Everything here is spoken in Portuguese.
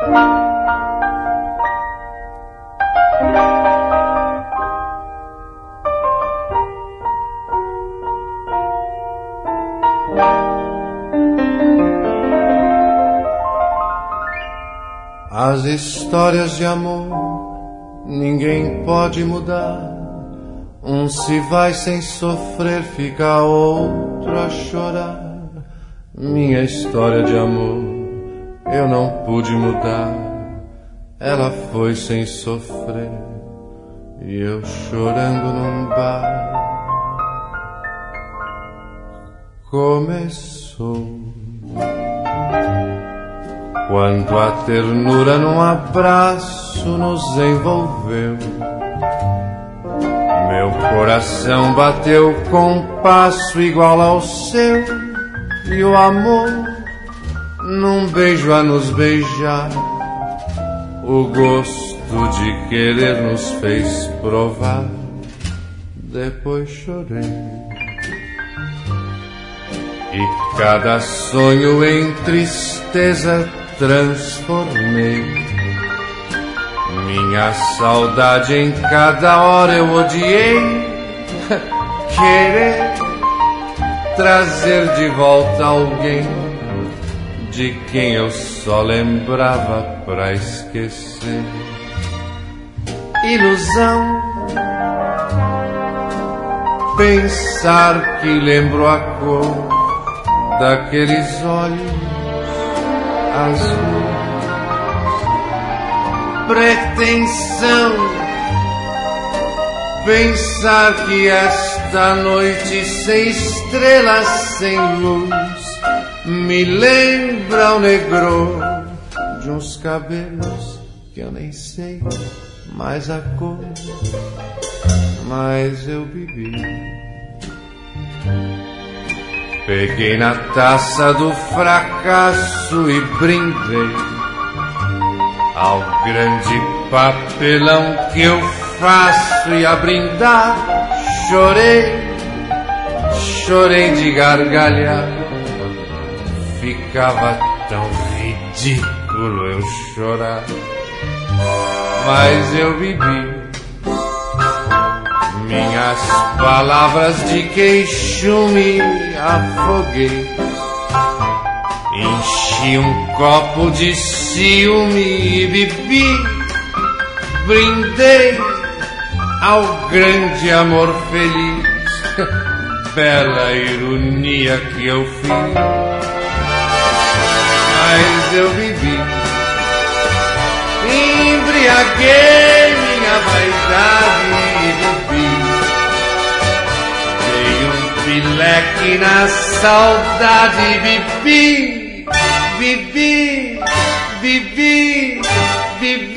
As histórias de amor ninguém pode mudar. Um se vai sem sofrer, fica outro a chorar. Minha história de amor eu não pude mudar. Ela foi sem sofrer e eu chorando num bar. Começou quando a ternura num abraço nos envolveu. Meu coração bateu com passo igual ao seu, e o amor num beijo a nos beijar. O gosto de querer nos fez provar. Depois chorei e cada sonho em tristeza transformei. Minha saudade em cada hora eu odiei. Querer trazer de volta alguém de quem eu só lembrava pra esquecer. Ilusão pensar que lembro a cor daqueles olhos azuis. Pretensão pensar que esta noite sem estrelas, sem luz, me lembra o negror de uns cabelos que eu nem sei mais a cor. Mas eu bebi, peguei na taça do fracasso e brindei ao grande papelão que eu faço. E a brindar chorei, chorei de gargalhar. Ficava tão ridículo eu chorar. Mas eu bebi, minhas palavras de queixume afoguei. Enchi um copo de ciúme e bebi. Brindei ao grande amor feliz. Bela ironia que eu fiz. Mas eu bebi, embriaguei minha vaidade e bebi. Dei um pileque na saudade e bebi. Bebi, bebi, bebi.